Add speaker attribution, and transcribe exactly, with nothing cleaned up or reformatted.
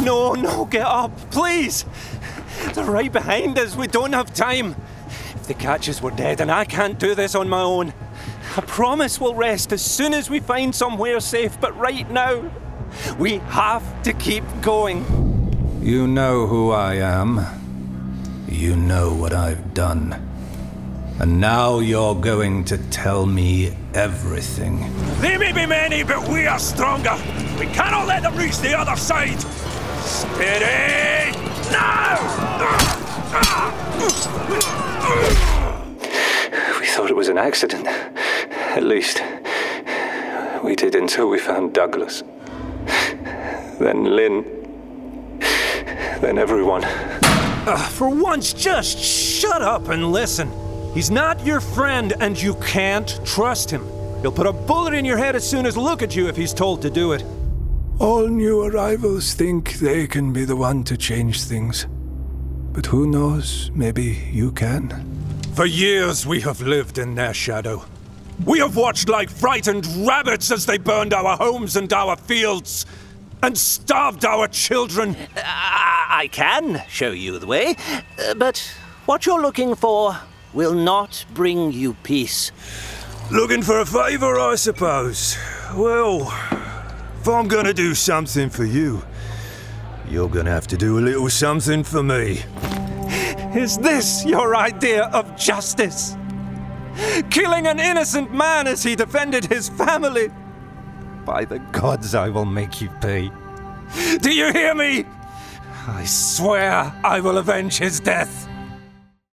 Speaker 1: No, no, get up, please. They're right behind us. We don't have time. If they catch us, we're dead, and I can't do this on my own. I promise we'll rest as soon as we find somewhere safe, but right now, we have to keep going.
Speaker 2: You know who I am. You know what I've done. And now you're going to tell me everything.
Speaker 3: They may be many, but we are stronger. We cannot let them reach the other side. Steady! Now!
Speaker 1: We thought it was an accident. At least, we did until we found Douglas. Then Lynn. Then everyone.
Speaker 4: Uh, for once, just shut up and listen. He's not your friend, and you can't trust him. He'll put a bullet in your head as soon as look at you if he's told to do it.
Speaker 2: All new arrivals think they can be the one to change things. But who knows, maybe you can.
Speaker 3: For years we have lived in their shadow. We have watched like frightened rabbits as they burned our homes and our fields, and starved our children.
Speaker 5: Uh, I can show you the way, uh, but what you're looking for will not bring you peace.
Speaker 3: Looking for a favor, I suppose. Well, if I'm gonna do something for you, you're gonna have to do a little something for me.
Speaker 1: Is this your idea of justice? Killing an innocent man as he defended his family? By the gods, I will make you pay.
Speaker 3: Do you hear me? I swear I will avenge his death.